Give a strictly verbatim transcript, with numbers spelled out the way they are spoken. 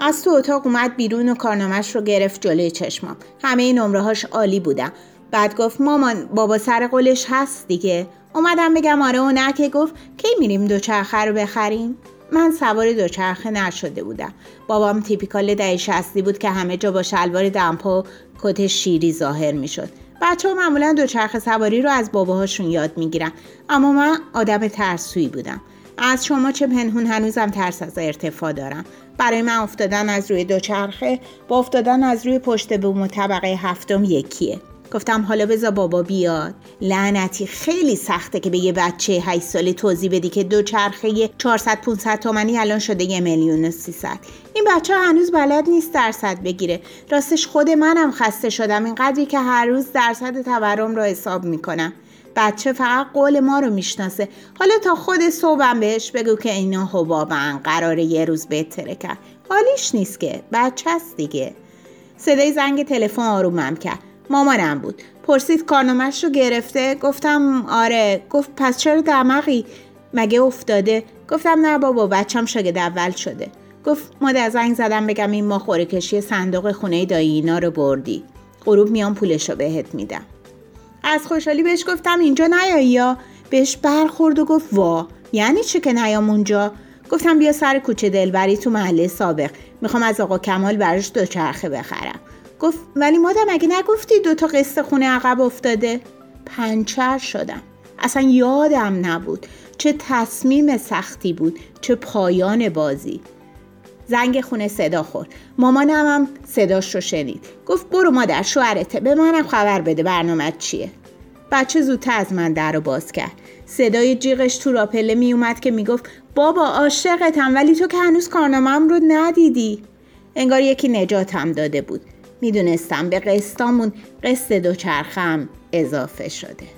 از تو اتاق اومد بیرون و کارنامه‌اش رو گرفت جلوی چشمام. همه نمره‌هاش عالی بودن. بعد گفت مامان بابا سر قولش هست دیگه. اومدم بگم آره و نه که گفت کی میریم دوچرخه رو بخریم؟ من سوار دوچرخه نشده بودم. بابام تیپیکال دهه شصتی بود که همه جا با شلوار دمپا و کت شیری ظاهر میشد. بچه‌ها معمولا دوچرخه سواری رو از باباهاشون یاد میگیرن، اما من آدم ترسویی بودم. از شما چه پنهون هنوزم ترس از ارتفاع دارم. برای من افتادن از روی دوچرخه با افتادن از روی پشت بوم طبقه هفتم یکیه. گفتم حالا بذار بابا بیاد. لعنتی خیلی سخته که به یه بچه هشت ساله توضیح بدی که دوچرخه چهارصد پانصد تومانی الان شده یه میلیون و سیصد. این بچه هنوز بلد نیست درصد بگیره. راستش خود منم خسته شدم اینقدری که هر روز درصد تورم رو حساب میکنم. بچه فقط قول ما رو میشناسه. حالا تا خود صبحم بهش بگو که اینا حبابن، قراره یه روز بهتره کرد. حالیش نیست که، بچه است دیگه. صدای زنگ تلفن آرومم کرد. مامانم بود. پرسید کارنامه‌اش رو گرفته؟ گفتم آره. گفت پس چرا دماغی؟ مگه افتاده؟ گفتم نه بابا بچم شاگرد اول شده. گفت مادر زنگ زدم بگم این ماه قرعه کشی صندوق خونه دایی اینا رو بردی. غروب میام پولشو بهت میدم. از خوشحالی بهش گفتم اینجا نیایی یا؟ بهش برخورد و گفت وا یعنی چه که نیام اونجا؟ گفتم بیا سر کوچه دلبری تو محله سابق، میخوام از آقا کمال براش دوچرخه بخرم. گفت ولی مادر مگه نگفتی دو تا قسط خونه عقب افتاده؟ پنچر شدم. اصلا یادم نبود. چه تصمیم سختی بود، چه پایان بازی. زنگ خونه صدا خورد. مامانم هم صداش رو شنید. گفت برو مادر شوهرته، به منم خبر بده برنامه چیه. بچه زودتر از من در رو باز کرد. صدای جیغش تو راپله می اومد که می گفت بابا عاشقتم ولی تو که هنوز کارنامه‌ام رو ندیدی. انگار یکی نجاتم داده بود. میدونستم به قسطامون قسط دوچرخه‌ام اضافه شده.